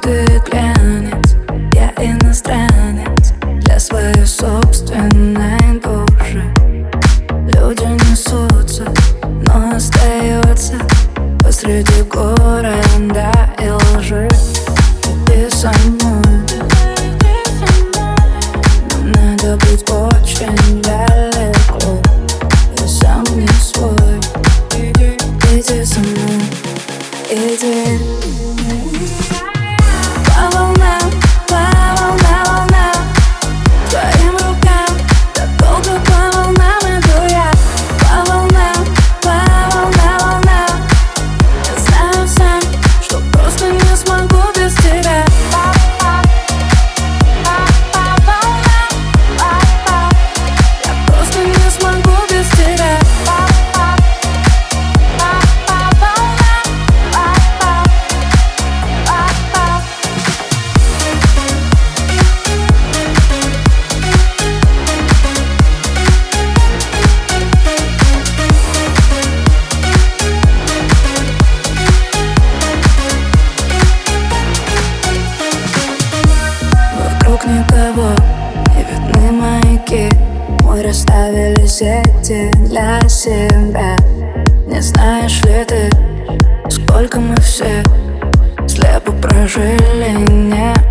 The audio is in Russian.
ты глянец, я иностранец для своей собственной души. Люди несутся, но остается посреди города и лжи. Иди со мной, нам надо быть очень далеко. Я сам не свой. Иди со мной, иди. По волнам, волнам, твоим рукам, так долго по волнам иду я. По волнам, волнам, я знаю сам, что просто не смогу без тебя. Я просто не смогу без тебя. Вокруг никого, не видны маяки. Мы расставили сети для себя. Не знаешь ли ты, сколько мы все слепо прожили, не